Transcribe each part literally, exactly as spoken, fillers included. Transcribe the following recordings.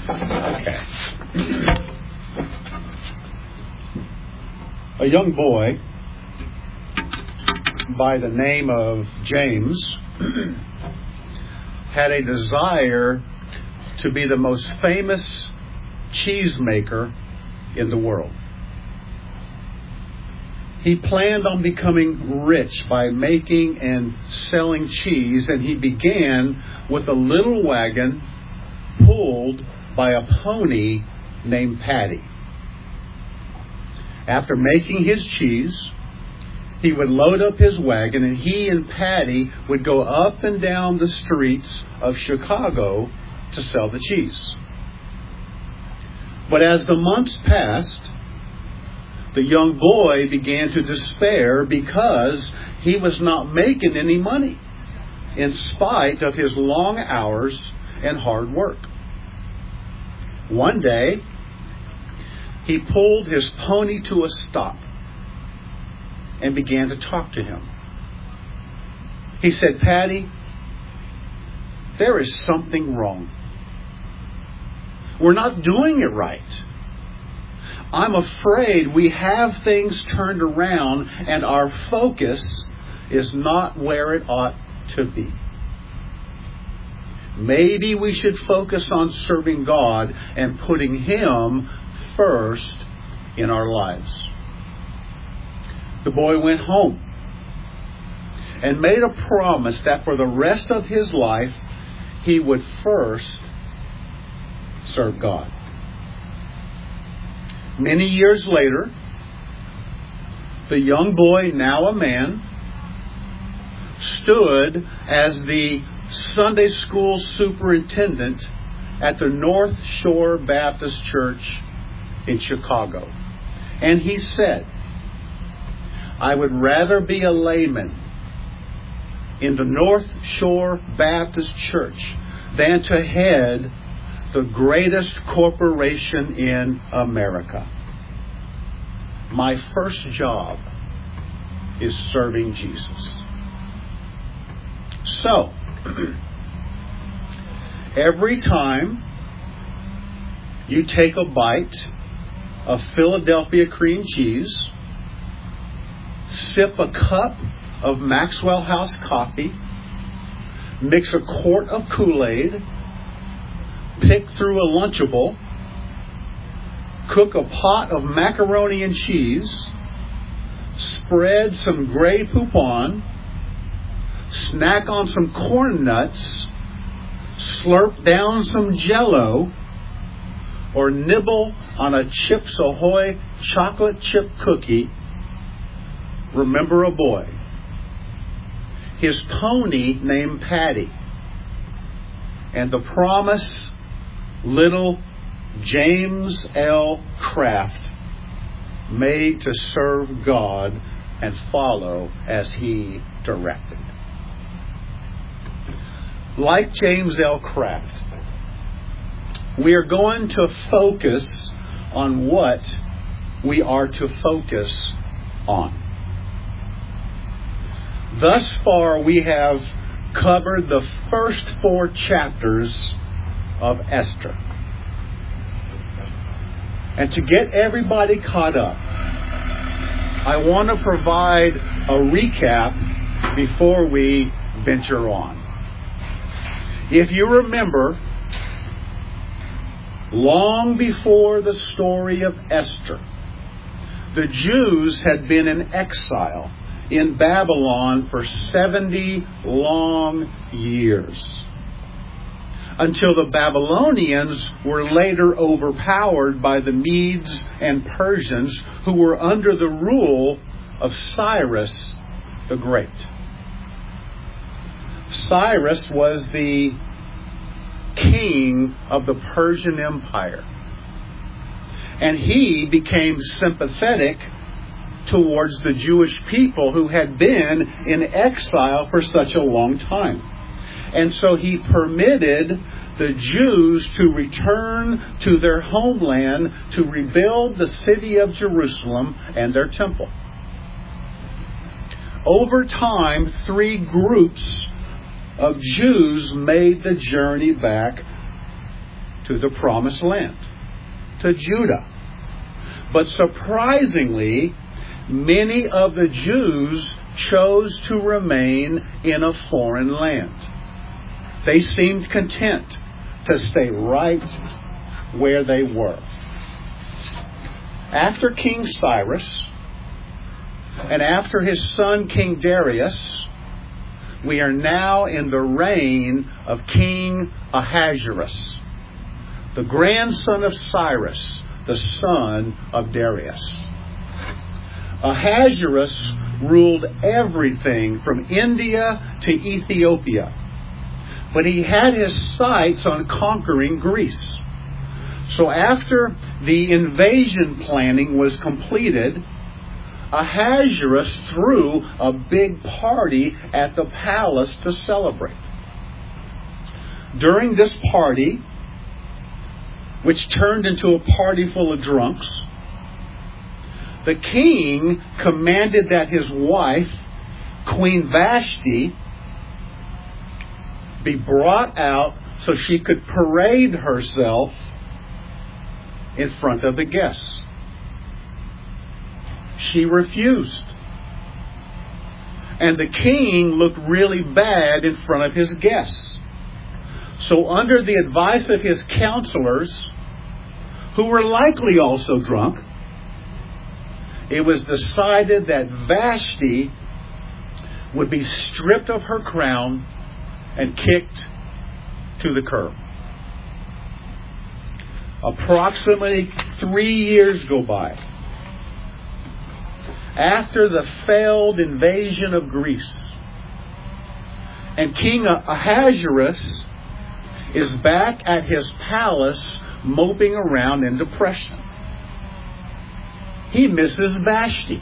Okay. A young boy by the name of James had a desire to be the most famous cheesemaker in the world. He planned on becoming rich by making and selling cheese, and he began with a little wagon pulled by a pony named Patty. After making his cheese, he would load up his wagon, and he and Patty would go up and down the streets of Chicago to sell the cheese. But as the months passed, the young boy began to despair because he was not making any money in spite of his long hours and hard work. One day, he pulled his pony to a stop and began to talk to him. He said, "Patty, there is something wrong. We're not doing it right. I'm afraid we have things turned around and our focus is not where it ought to be. Maybe we should focus on serving God and putting Him first in our lives." The boy went home and made a promise that for the rest of his life, he would first serve God. Many years later, the young boy, now a man, stood as the Sunday school superintendent at the North Shore Baptist Church in Chicago. And he said, "I would rather be a layman in the North Shore Baptist Church than to head the greatest corporation in America. My first job is serving Jesus." So, every time you take a bite of Philadelphia cream cheese, sip a cup of Maxwell House coffee, mix a quart of Kool-Aid, pick through a Lunchable, cook a pot of macaroni and cheese, spread some Grey Poupon, snack on some corn nuts, slurp down some Jell-O, or nibble on a Chips Ahoy chocolate chip cookie, remember a boy, his pony named Patty, and the promise little James L. Kraft made to serve God and follow as He directed. Like James L. Kraft, we are going to focus on what we are to focus on. Thus far, we have covered the first four chapters of Esther. And to get everybody caught up, I want to provide a recap before we venture on. If you remember, long before the story of Esther, the Jews had been in exile in Babylon for seventy long years, until the Babylonians were later overpowered by the Medes and Persians, who were under the rule of Cyrus the Great. Cyrus was the king of the Persian Empire, and he became sympathetic towards the Jewish people who had been in exile for such a long time. And so he permitted the Jews to return to their homeland to rebuild the city of Jerusalem and their temple. Over time, three groups of Jews made the journey back to the promised land, to Judah. But surprisingly, many of the Jews chose to remain in a foreign land. They seemed content to stay right where they were. After King Cyrus and after his son King Darius, we are now in the reign of King Ahasuerus, the grandson of Cyrus, the son of Darius. Ahasuerus ruled everything from India to Ethiopia, but he had his sights on conquering Greece. So after the invasion planning was completed, Ahasuerus threw a big party at the palace to celebrate. During this party, which turned into a party full of drunks, the king commanded that his wife, Queen Vashti, be brought out so she could parade herself in front of the guests. She refused. And the king looked really bad in front of his guests. So under the advice of his counselors, who were likely also drunk, it was decided that Vashti would be stripped of her crown and kicked to the curb. Approximately three years go by after the failed invasion of Greece, and King Ahasuerus is back at his palace moping around in depression. He misses Vashti.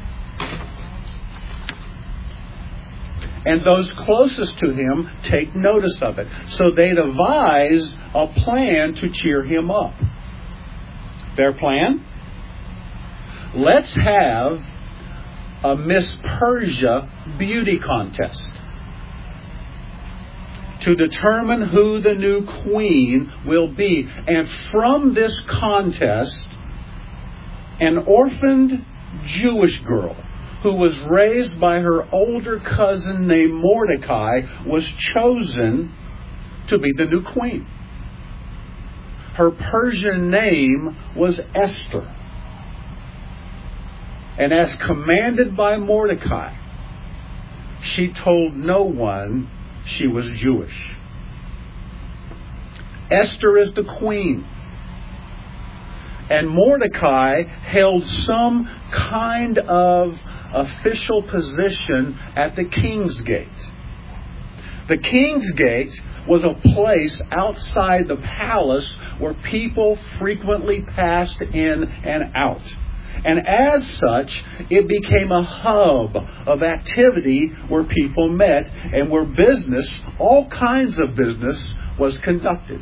And those closest to him take notice of it. So they devise a plan to cheer him up. Their plan? Let's have a Miss Persia beauty contest to determine who the new queen will be. And from this contest, an orphaned Jewish girl who was raised by her older cousin named Mordecai was chosen to be the new queen. Her Persian name was Esther. And as commanded by Mordecai, she told no one she was Jewish. Esther is the queen. And Mordecai held some kind of official position at the King's Gate. The King's Gate was a place outside the palace where people frequently passed in and out. And as such, it became a hub of activity where people met and where business, all kinds of business, was conducted.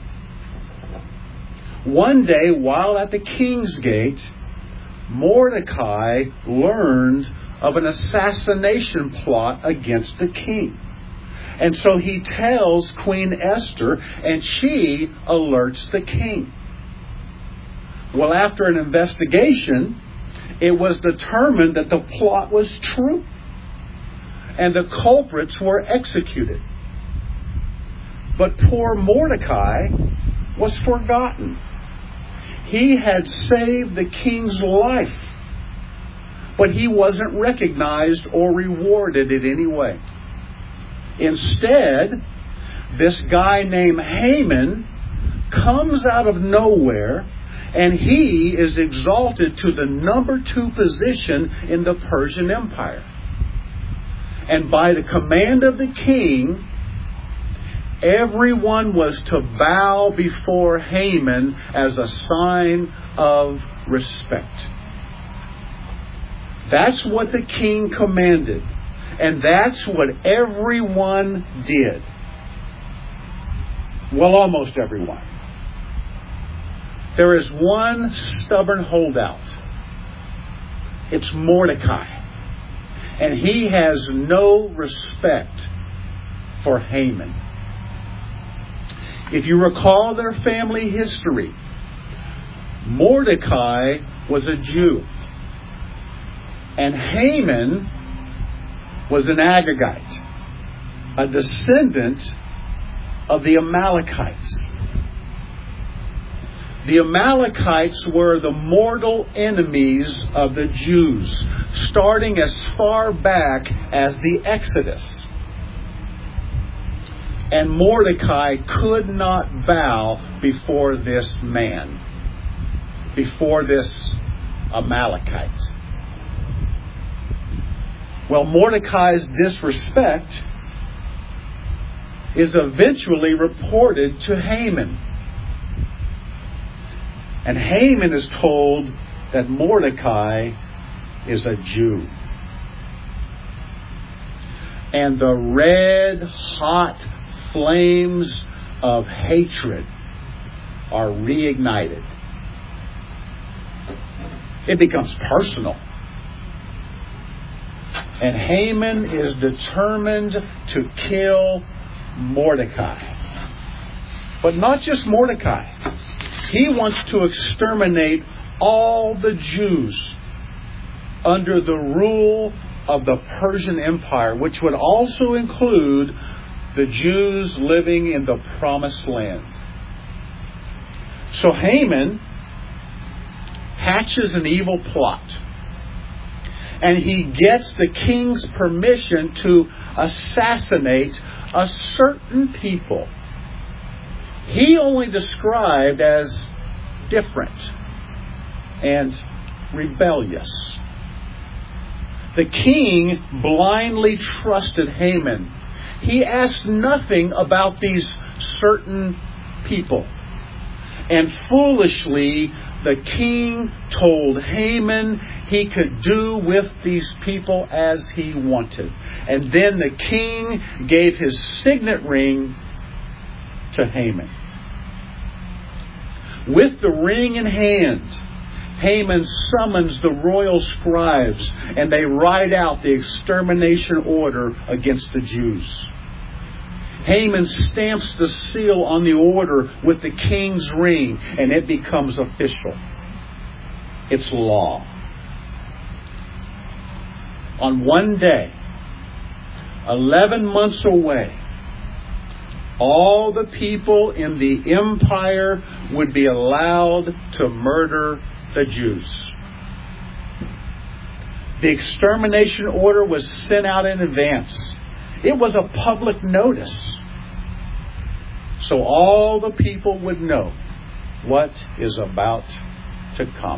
One day, while at the King's Gate, Mordecai learned of an assassination plot against the king. And so he tells Queen Esther, and she alerts the king. Well, after an investigation, it was determined that the plot was true, and the culprits were executed. But poor Mordecai was forgotten. He had saved the king's life, but he wasn't recognized or rewarded in any way. Instead, this guy named Haman comes out of nowhere, and he is exalted to the number two position in the Persian Empire. And by the command of the king, everyone was to bow before Haman as a sign of respect. That's what the king commanded. And that's what everyone did. Well, almost everyone. There is one stubborn holdout. It's Mordecai. And he has no respect for Haman. If you recall their family history, Mordecai was a Jew, and Haman was an Agagite, a descendant of the Amalekites. The Amalekites were the mortal enemies of the Jews, starting as far back as the Exodus. And Mordecai could not bow before this man, before this Amalekite. Well, Mordecai's disrespect is eventually reported to Haman. And Haman is told that Mordecai is a Jew. And the red hot flames of hatred are reignited. It becomes personal. And Haman is determined to kill Mordecai. But not just Mordecai. He wants to exterminate all the Jews under the rule of the Persian Empire, which would also include the Jews living in the Promised Land. So Haman hatches an evil plot. And he gets the king's permission to assassinate a certain people he only described as different and rebellious. The king blindly trusted Haman. He asked nothing about these certain people. And foolishly, the king told Haman he could do with these people as he wanted. And then the king gave his signet ring to Haman. With the ring in hand, Haman summons the royal scribes, and they write out the extermination order against the Jews. Haman stamps the seal on the order with the king's ring, and it becomes official. It's law. On one day, eleven months away, all the people in the empire would be allowed to murder the Jews. The extermination order was sent out in advance. It was a public notice. So all the people would know what is about to come.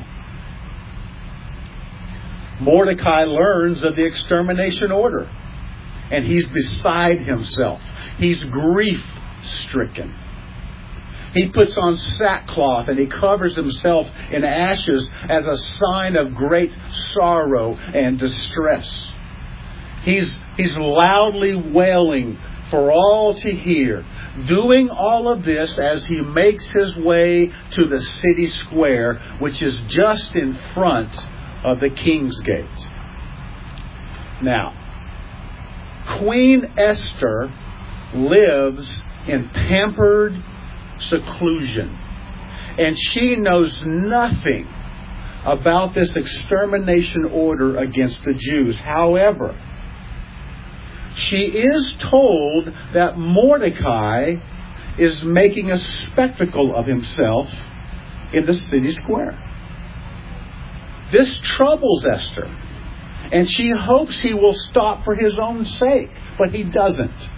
Mordecai learns of the extermination order, and he's beside himself. He's grief-stricken. He puts on sackcloth and he covers himself in ashes as a sign of great sorrow and distress. He's, he's loudly wailing for all to hear, doing all of this as he makes his way to the city square, which is just in front of the King's Gate. Now, Queen Esther lives in pampered seclusion, and she knows nothing about this extermination order against the Jews. However, she is told that Mordecai is making a spectacle of himself in the city square. This troubles Esther, and she hopes he will stop for his own sake, but he doesn't.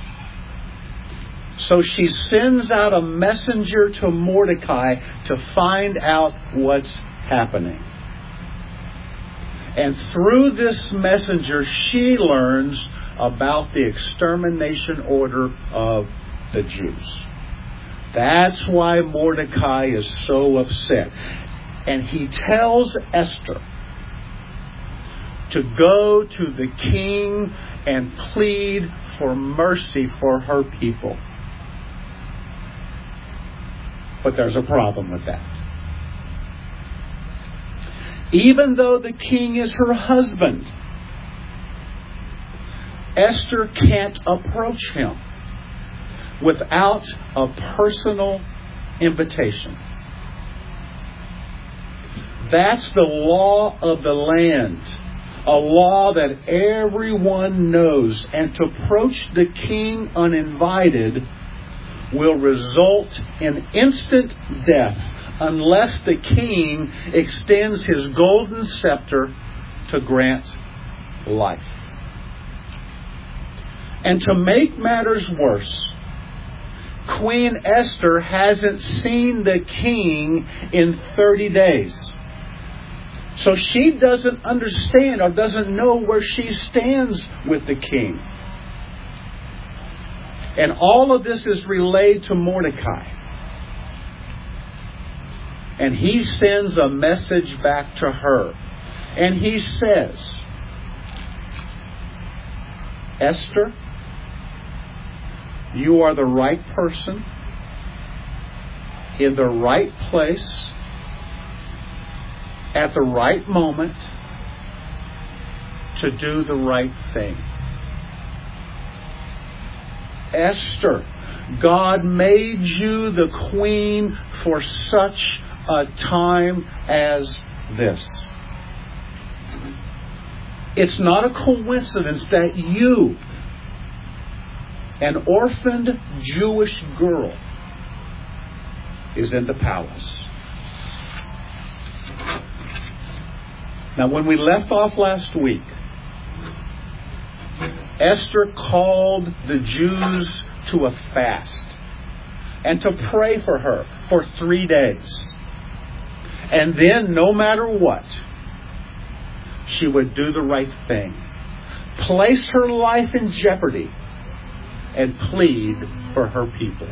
So she sends out a messenger to Mordecai to find out what's happening. And through this messenger, she learns about the extermination order of the Jews. That's why Mordecai is so upset. And he tells Esther to go to the king and plead for mercy for her people. But there's a problem with that. Even though the king is her husband, Esther can't approach him without a personal invitation. That's the law of the land. A law that everyone knows. And to approach the king uninvited will result in instant death unless the king extends his golden scepter to grant life. And to make matters worse, Queen Esther hasn't seen the king in thirty days. So she doesn't understand or doesn't know where she stands with the king. And all of this is relayed to Mordecai. And he sends a message back to her. And he says, Esther, you are the right person in the right place at the right moment to do the right thing. Esther, God made you the queen for such a time as this. It's not a coincidence that you, an orphaned Jewish girl, is in the palace. Now, when we left off last week, Esther called the Jews to a fast and to pray for her for three days. And then, no matter what, she would do the right thing. Place her life in jeopardy and plead for her people.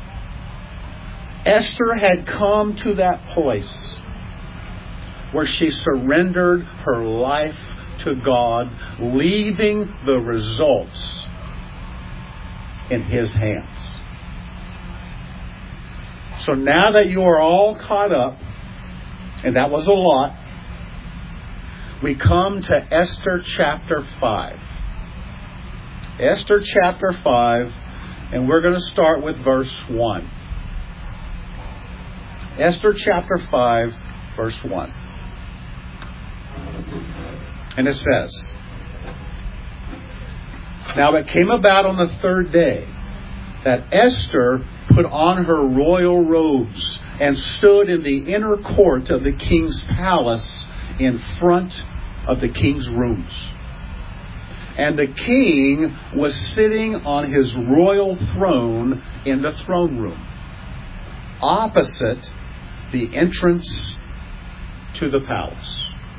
Esther had come to that place where she surrendered her life to God, leaving the results in His hands. So now that you are all caught up, and that was a lot, we come to Esther chapter five. Esther chapter five, and we're going to start with verse one. Esther chapter five, verse one. And it says, Now it came about on the third day that Esther put on her royal robes and stood in the inner court of the king's palace in front of the king's rooms. And the king was sitting on his royal throne in the throne room, opposite the entrance to the palace.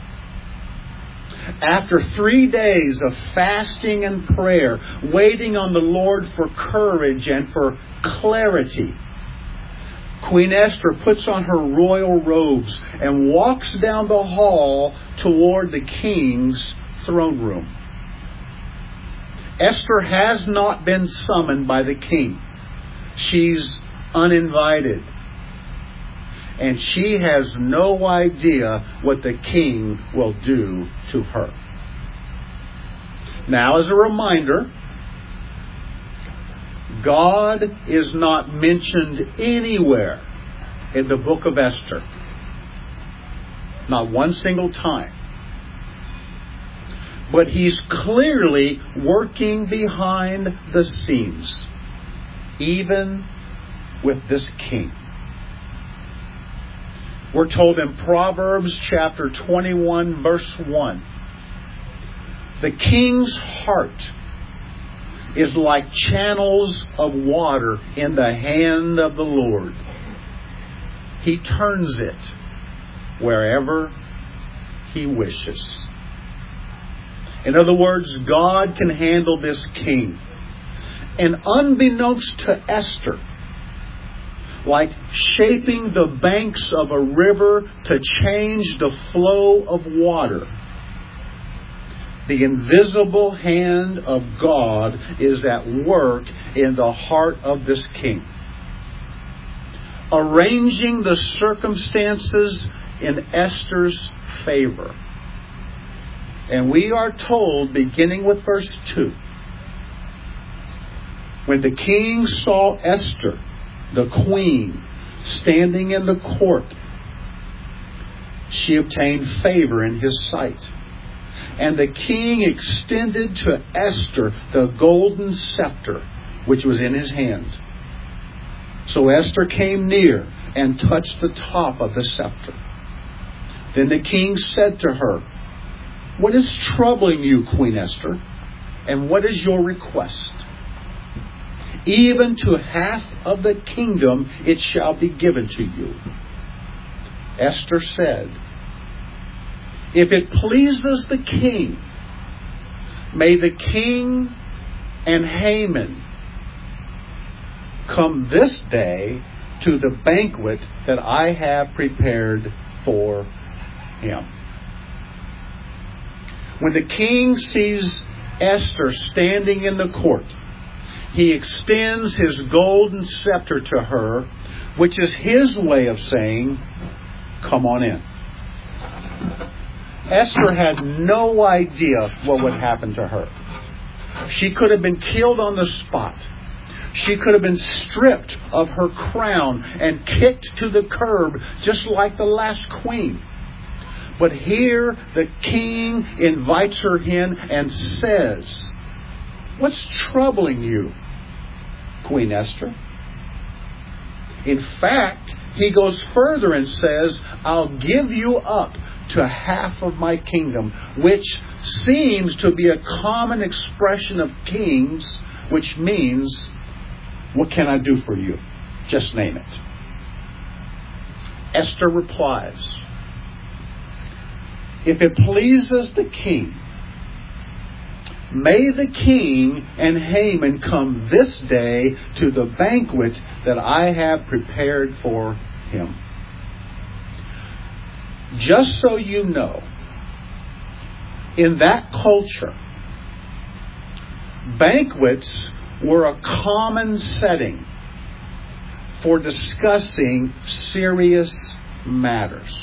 After three days of fasting and prayer, waiting on the Lord for courage and for clarity, Queen Esther puts on her royal robes and walks down the hall toward the king's throne room. Esther has not been summoned by the king. She's uninvited. And she has no idea what the king will do to her. Now, as a reminder, God is not mentioned anywhere in the book of Esther. Not one single time. But He's clearly working behind the scenes, even with this king. We're told in Proverbs chapter twenty-one, verse one, the king's heart is like channels of water in the hand of the Lord. He turns it wherever He wishes. In other words, God can handle this king. And unbeknownst to Esther, like shaping the banks of a river to change the flow of water, the invisible hand of God is at work in the heart of this king, arranging the circumstances in Esther's favor. And we are told, beginning with verse two, When the king saw Esther, the queen, standing in the court, she obtained favor in his sight. And the king extended to Esther the golden scepter which was in his hand. So Esther came near and touched the top of the scepter. Then the king said to her, "What is troubling you, Queen Esther? And what is your request?" "Even to half of the kingdom it shall be given to you." Esther said, "If it pleases the king, may the king and Haman come this day to the banquet that I have prepared for him." When the king sees Esther standing in the court, he extends his golden scepter to her, which is his way of saying, "Come on in." Esther had no idea what would happen to her. She could have been killed on the spot. She could have been stripped of her crown and kicked to the curb, just like the last queen. But here the king invites her in and says, "What's troubling you, Queen Esther?" In fact, he goes further and says, "I'll give you up to half of my kingdom," which seems to be a common expression of kings, which means, "What can I do for you? Just name it." Esther replies, "If it pleases the king, may the king and Haman come this day to the banquet that I have prepared for him." Just so you know, in that culture, banquets were a common setting for discussing serious matters.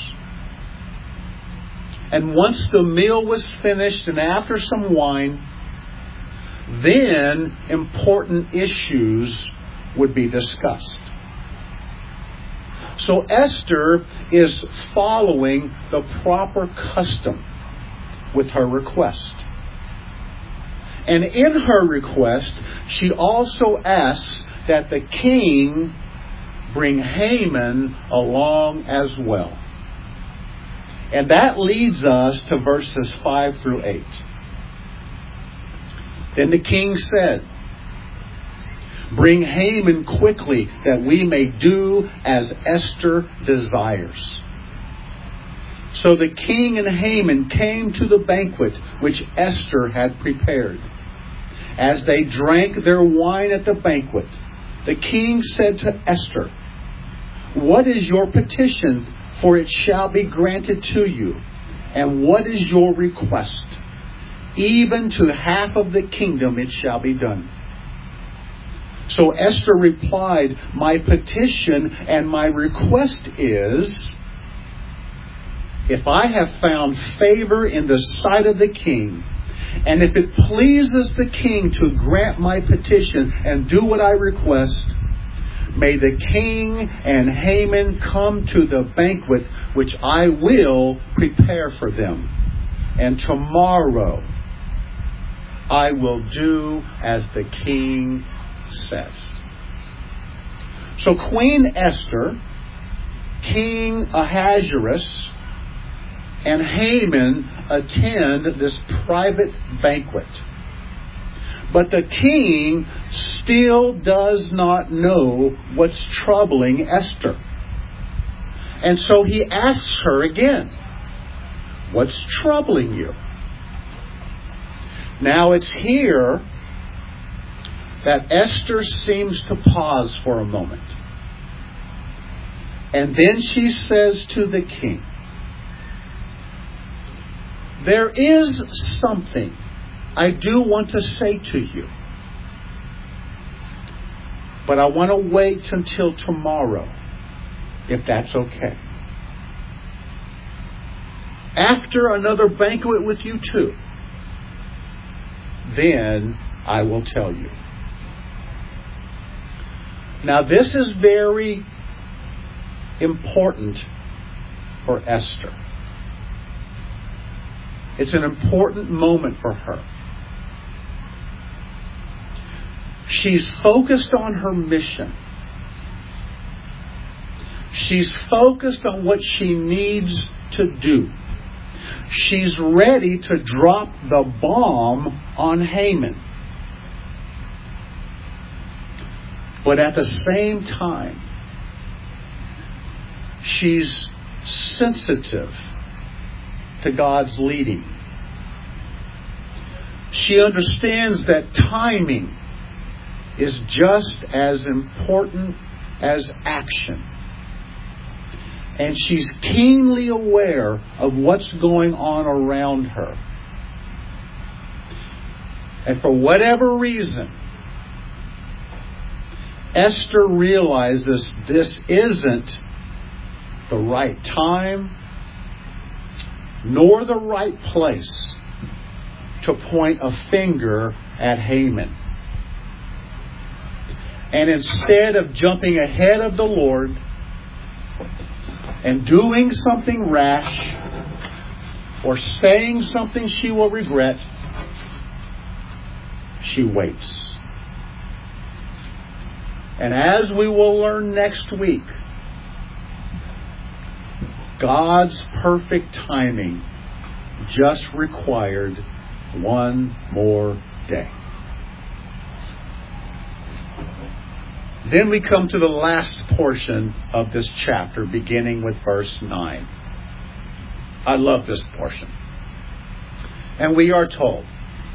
And once the meal was finished and after some wine, then important issues would be discussed. So Esther is following the proper custom with her request. And in her request, she also asks that the king bring Haman along as well. And that leads us to verses five through eight. Then the king said, "Bring Haman quickly, that we may do as Esther desires." So the king and Haman came to the banquet which Esther had prepared. As they drank their wine at the banquet, the king said to Esther, "What is your petition? For it shall be granted to you. And what is your request? Even to half of the kingdom it shall be done." So Esther replied, "My petition and my request is, if I have found favor in the sight of the king, and if it pleases the king to grant my petition and do what I request, may the king and Haman come to the banquet which I will prepare for them. And tomorrow I will do as the king says." So Queen Esther, King Ahasuerus, and Haman attend this private banquet. But the king still does not know what's troubling Esther. And so he asks her again, "What's troubling you?" Now it's here that Esther seems to pause for a moment. And then she says to the king, "There is something I do want to say to you, but I want to wait until tomorrow, if that's okay. After another banquet with you too, then I will tell you." Now this is very important for Esther. It's an important moment for her. She's focused on her mission. She's focused on what she needs to do. She's ready to drop the bomb on Haman. But at the same time, she's sensitive to God's leading. She understands that timing is just as important as action. And she's keenly aware of what's going on around her. And for whatever reason, Esther realizes this isn't the right time nor the right place to point a finger at Haman. And instead of jumping ahead of the Lord and doing something rash or saying something she will regret, she waits. And as we will learn next week, God's perfect timing just required one more day. Then we come to the last portion of this chapter, beginning with verse nine. I love this portion. And we are told,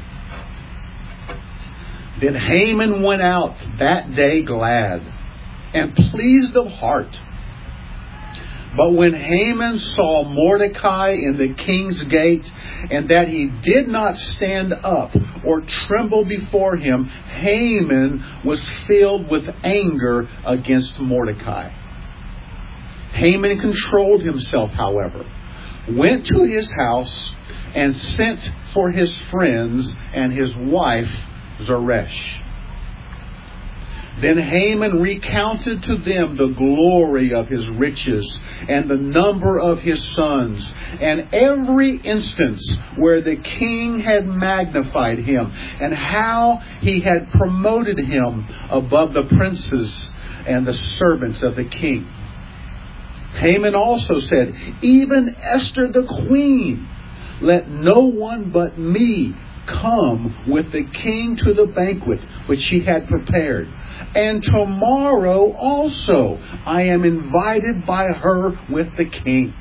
Then Haman went out that day glad and pleased of heart. But when Haman saw Mordecai in the king's gate, and that he did not stand up or tremble before him, Haman was filled with anger against Mordecai. Haman controlled himself, however, went to his house, and sent for his friends and his wife Zeresh. Then Haman recounted to them the glory of his riches and the number of his sons, and every instance where the king had magnified him, and how he had promoted him above the princes and the servants of the king. Haman also said, Even Esther the queen, let no one but me come with the king to the banquet which he had prepared. And tomorrow also I am invited by her with the king.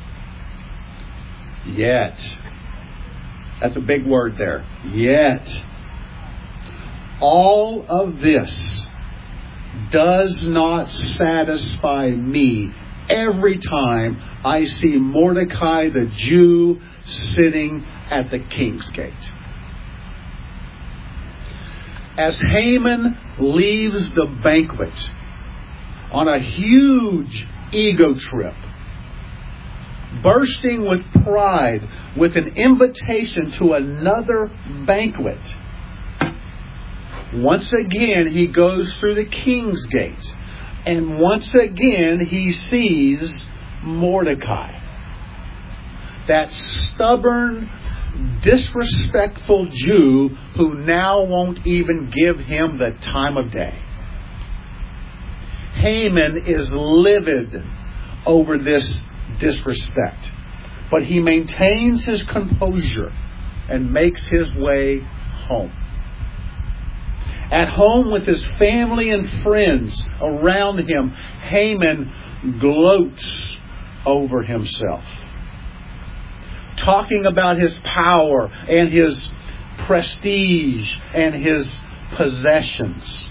Yet, that's a big word there. Yet, all of this does not satisfy me every time I see Mordecai the Jew sitting at the king's gate. As Haman leaves the banquet on a huge ego trip, bursting with pride with an invitation to another banquet, once again he goes through the king's gate, and once again he sees Mordecai, that stubborn, disrespectful Jew who now won't even give him the time of day. Haman is livid over this disrespect, but he maintains his composure and makes his way home. At home with his family and friends around him, Haman gloats over himself, talking about his power and his prestige and his possessions.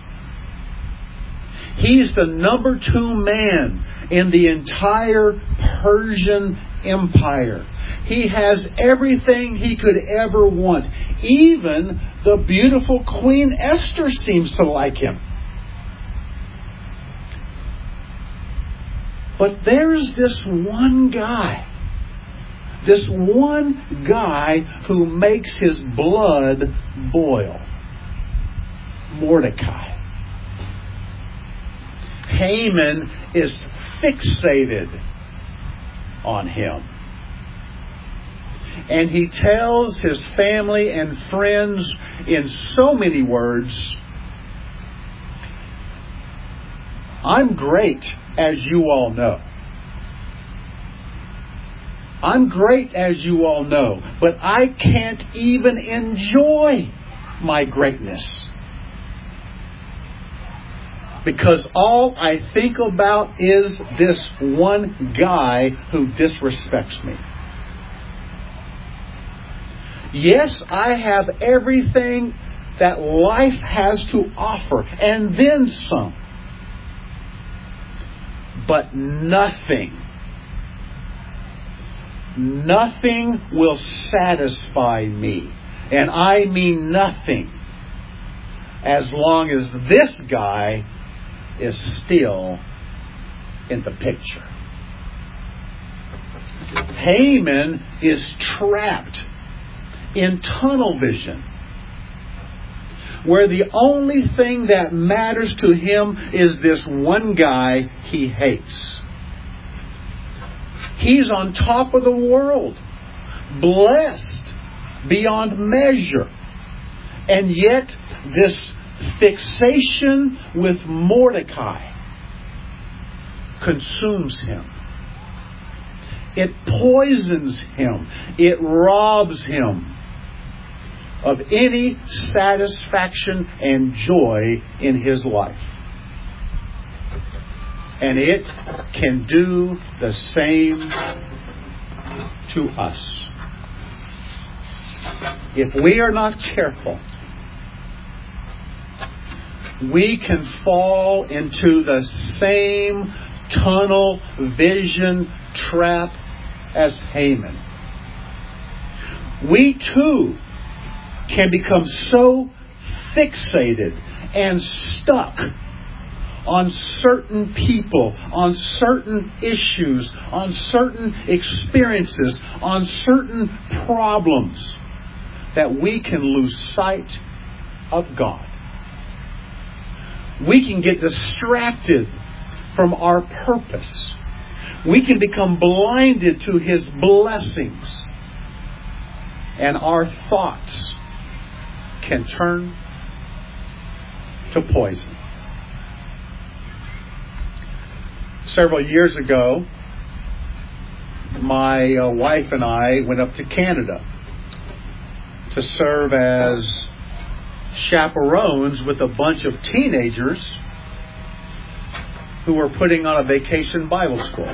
He's the number two man in the entire Persian Empire. He has everything he could ever want. Even the beautiful Queen Esther seems to like him. But there's this one guy. This one guy who makes his blood boil. Mordecai. Haman is fixated on him. And he tells his family and friends in so many words, I'm great, as you all know. I'm great, as you all know, but I can't even enjoy my greatness. Because all I think about is this one guy who disrespects me. Yes, I have everything that life has to offer, and then some. But nothing, nothing will satisfy me. And I mean nothing, as long as this guy is still in the picture. Haman is trapped in tunnel vision, where the only thing that matters to him is this one guy he hates. He's on top of the world, blessed beyond measure. And yet, this fixation with Mordecai consumes him. It poisons him. It robs him of any satisfaction and joy in his life. And it can do the same to us. If we are not careful, we can fall into the same tunnel vision trap as Haman. We too can become so fixated and stuck on certain people, on certain issues, on certain experiences, on certain problems, that we can lose sight of God. We can get distracted from our purpose. We can become blinded to His blessings. And our thoughts can turn to poison. Several years ago, my uh, wife and I went up to Canada to serve as chaperones with a bunch of teenagers who were putting on a vacation Bible school.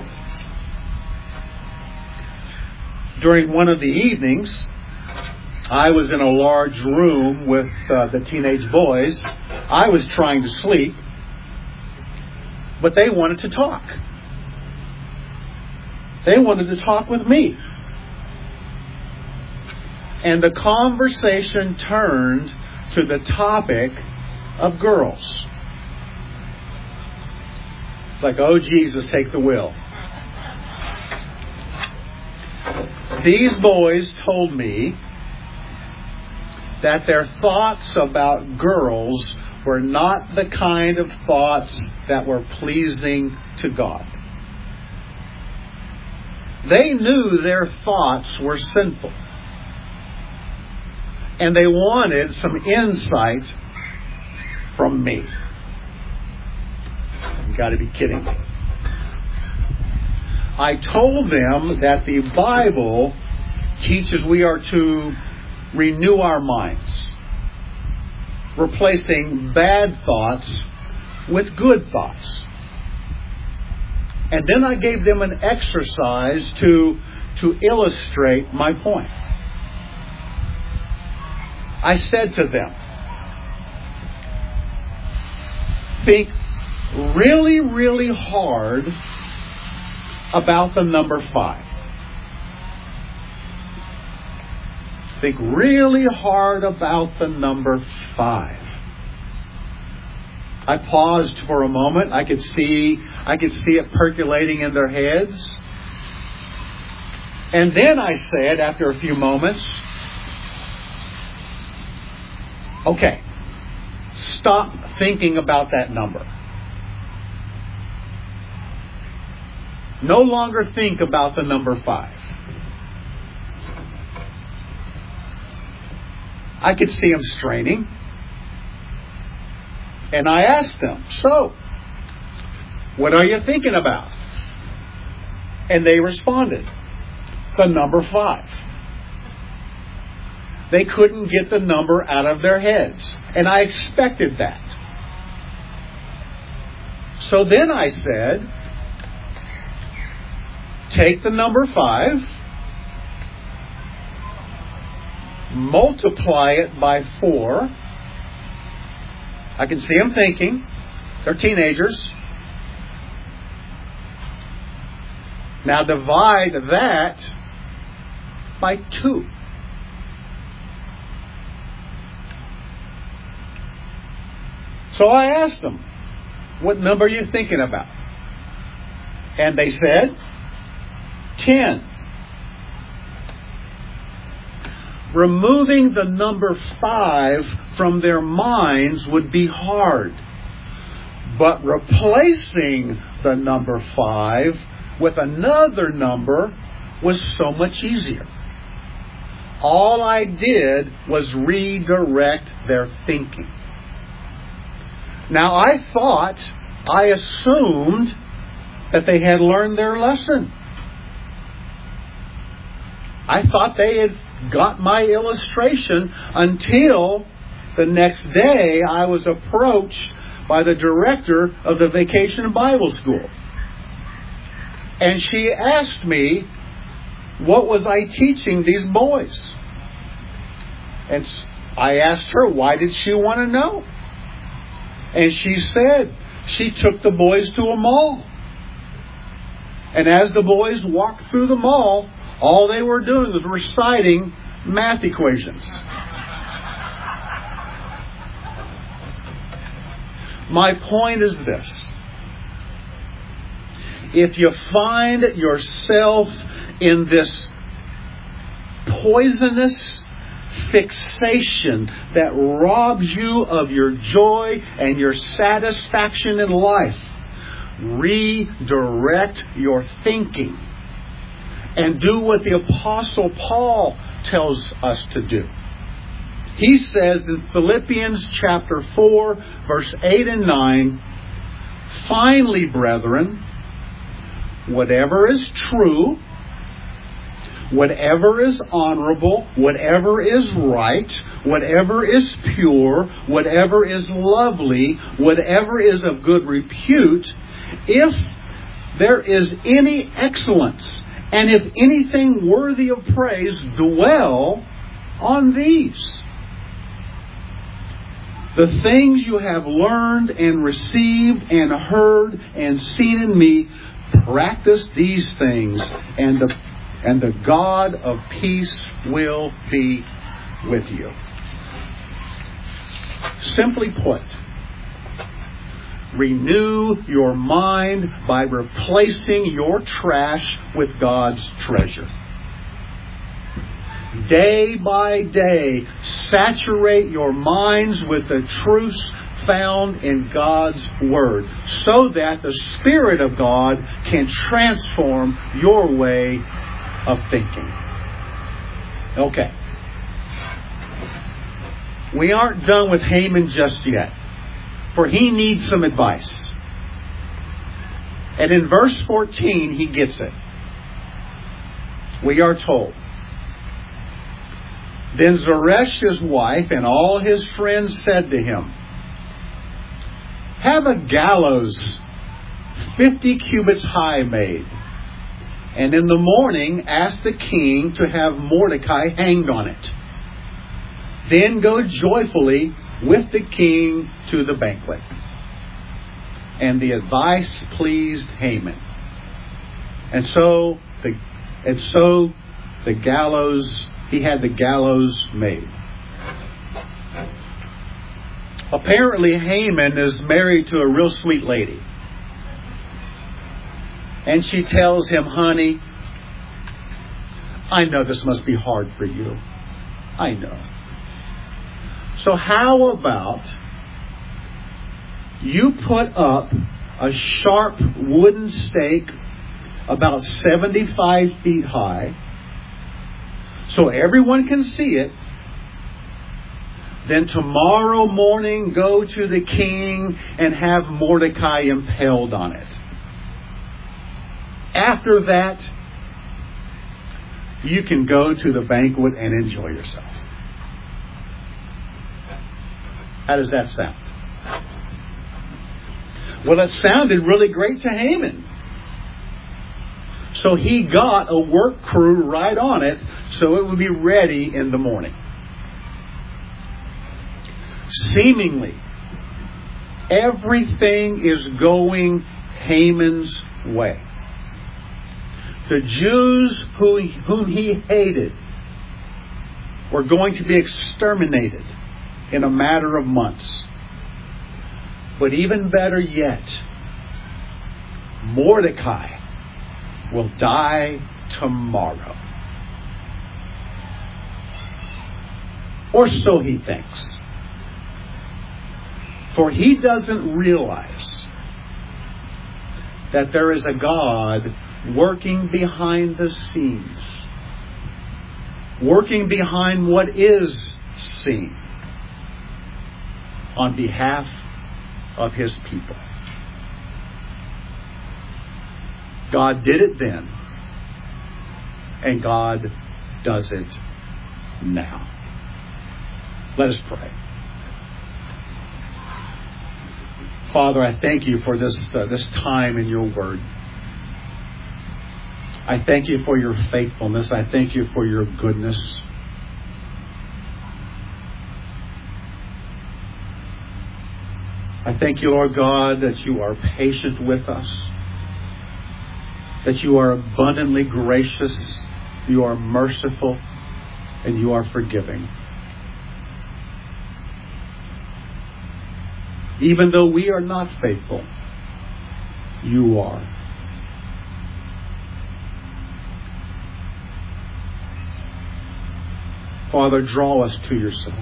During one of the evenings, I was in a large room with uh, the teenage boys. I was trying to sleep, but they wanted to talk. They wanted to talk with me. And the conversation turned to the topic of girls. Like, oh, Jesus, take the wheel. These boys told me that their thoughts about girls were not the kind of thoughts that were pleasing to God. They knew their thoughts were sinful. And they wanted some insight from me. You've got to be kidding me. I told them that the Bible teaches we are to renew our minds, replacing bad thoughts with good thoughts. And then I gave them an exercise to, to illustrate my point. I said to them, think really, really hard about the number five. Think really hard about the number five. I paused for a moment. I could see, I could see it percolating in their heads. And then I said, after a few moments, okay, stop thinking about that number. No longer think about the number five. I could see them straining. And I asked them, so, what are you thinking about? And they responded, the number five. They couldn't get the number out of their heads. And I expected that. So then I said, take the number five, multiply it by four. I can see them thinking. They're teenagers. Now divide that by two. So I asked them, what number are you thinking about? And they said, ten. Removing the number five from their minds would be hard. But replacing the number five with another number was so much easier. All I did was redirect their thinking. Now I thought, I assumed that they had learned their lesson. I thought they had got my illustration until the next day I was approached by the director of the Vacation Bible School. And she asked me, what was I teaching these boys? And I asked her, why did she want to know? And she said, she took the boys to a mall. And as the boys walked through the mall, all they were doing was reciting math equations. My point is this. If you find yourself in this poisonous fixation that robs you of your joy and your satisfaction in life, redirect your thinking and do what the Apostle Paul tells us to do. He says in Philippians chapter four, verse eight and nine, finally, brethren, whatever is true, whatever is honorable, whatever is right, whatever is pure, whatever is lovely, whatever is of good repute, if there is any excellence, and if anything worthy of praise, dwell on these. The things you have learned and received and heard and seen in me, practice these things, and the and the God of peace will be with you. Simply put, renew your mind by replacing your trash with God's treasure. Day by day, saturate your minds with the truths found in God's Word, so that the Spirit of God can transform your way of thinking. Okay. We aren't done with Haman just yet, for he needs some advice. And in verse fourteen, he gets it. We are told, then Zeresh, his wife, and all his friends said to him, have a gallows fifty cubits high made, and in the morning ask the king to have Mordecai hanged on it. Then go joyfully with the king to the banquet. And the advice pleased Haman. And so the and so the gallows, he had the gallows made. Apparently Haman is married to a real sweet lady. And she tells him, honey, I know this must be hard for you. I know. So how about you put up a sharp wooden stake about seventy-five feet high, so everyone can see it. Then tomorrow morning go to the king and have Mordecai impaled on it. After that, you can go to the banquet and enjoy yourself. How does that sound? Well, it sounded really great to Haman. So he got a work crew right on it so it would be ready in the morning. Seemingly, everything is going Haman's way. The Jews who, whom he hated were going to be exterminated in a matter of months. But even better yet, Mordecai will die tomorrow. Or so he thinks. For he doesn't realize that there is a God working behind the scenes, working behind what is seen on behalf of His people. God did it then, and God does it now. Let us pray. Father, I thank you for this uh, this time in your word. I thank you for your faithfulness. I thank you for your goodness. I thank you, Lord God, that you are patient with us, that you are abundantly gracious, you are merciful, and you are forgiving. Even though we are not faithful, you are. Father, draw us to yourself.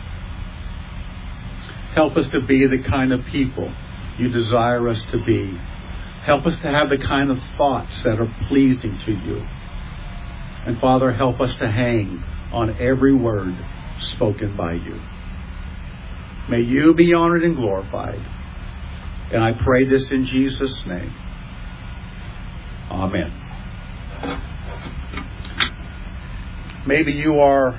Help us to be the kind of people you desire us to be. Help us to have the kind of thoughts that are pleasing to you. And Father, help us to hang on every word spoken by you. May you be honored and glorified. And I pray this in Jesus' name. Amen. Maybe you are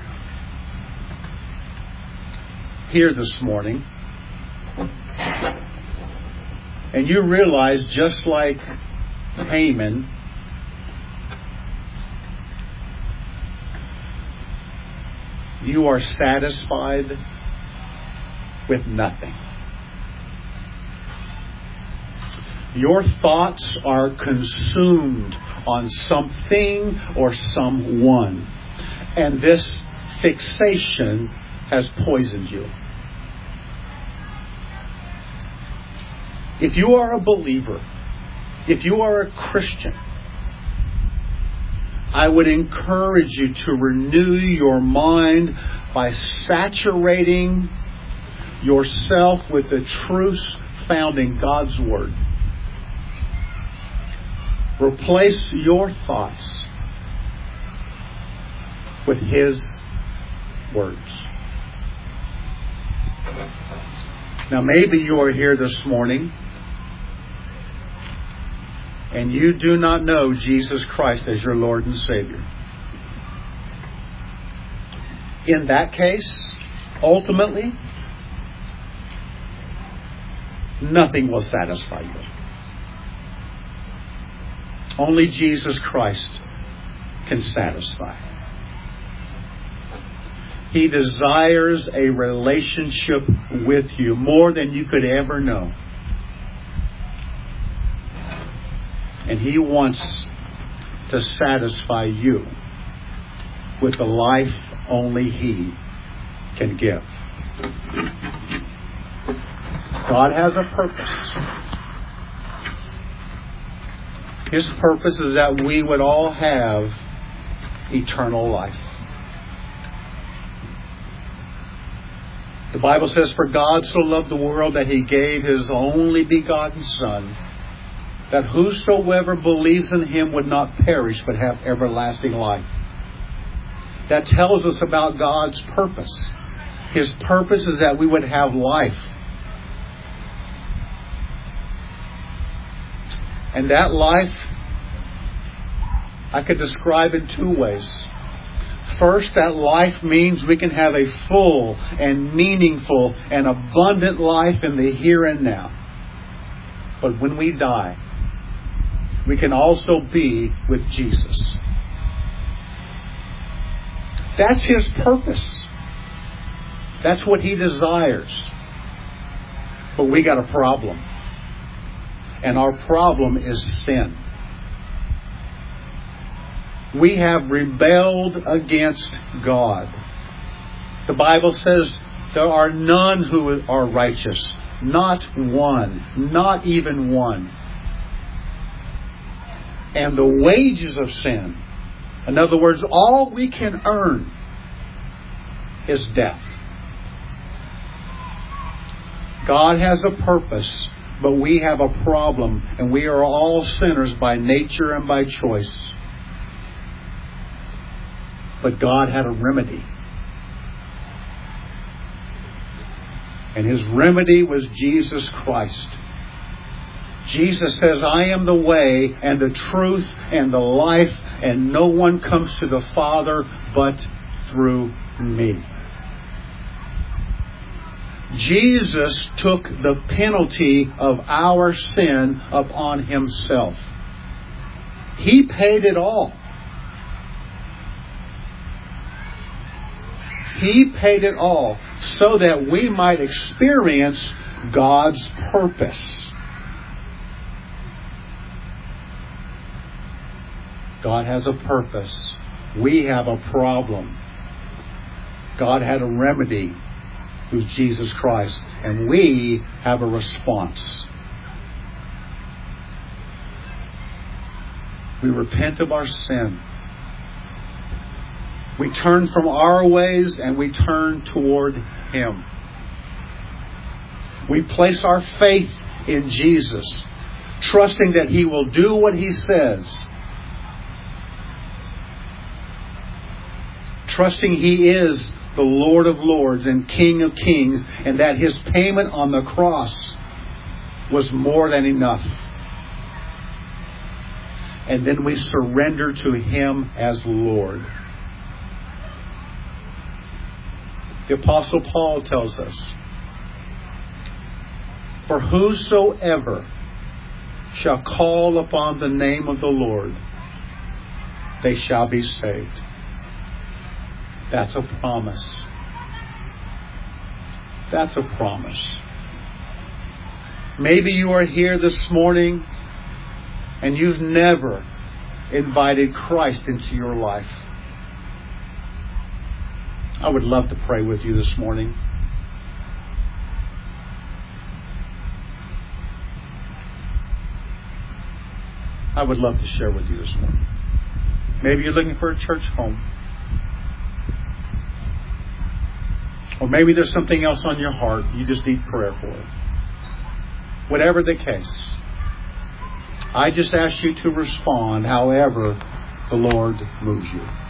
here this morning and you realize, just like Haman, you are satisfied with nothing. Your thoughts are consumed on something or someone, and this fixation has poisoned you. If you are a believer, if you are a Christian, I would encourage you to renew your mind by saturating yourself with the truths found in God's Word. Replace your thoughts with His words. Now, maybe you are here this morning and you do not know Jesus Christ as your Lord and Savior. In that case, ultimately, nothing will satisfy you. Only Jesus Christ can satisfy. He desires a relationship with you more than you could ever know. And He wants to satisfy you with the life only He can give. God has a purpose. His purpose is that we would all have eternal life. The Bible says, "For God so loved the world that He gave His only begotten Son, that whosoever believes in Him would not perish but have everlasting life. That tells us about God's purpose. His purpose is that we would have life. And that life, I could describe in two ways. First, that life means we can have a full and meaningful and abundant life in the here and now. But when we die, we can also be with Jesus. That's His purpose. That's what He desires. But we got a problem. And our problem is sin. We have rebelled against God. The Bible says there are none who are righteous. Not one. Not even one. And the wages of sin, in other words, all we can earn, is death. God has a purpose, but we have a problem, and we are all sinners by nature and by choice. But God had a remedy. And His remedy was Jesus Christ. Jesus says, I am the way and the truth and the life, and no one comes to the Father but through me. Jesus took the penalty of our sin upon Himself. He paid it all. He paid it all so that we might experience God's purpose. God has a purpose. We have a problem. God had a remedy through Jesus Christ. And we have a response. We repent of our sin. We turn from our ways and we turn toward Him. We place our faith in Jesus, trusting that He will do what He says. Trusting He is the Lord of Lords and King of Kings, and that His payment on the cross was more than enough. And then we surrender to Him as Lord. The Apostle Paul tells us, for whosoever shall call upon the name of the Lord, they shall be saved. That's a promise. That's a promise. Maybe you are here this morning and you've never invited Christ into your life. I would love to pray with you this morning. I would love to share with you this morning. Maybe you're looking for a church home. Or maybe there's something else on your heart you just need prayer for. Whatever the case, I just ask you to respond however the Lord moves you.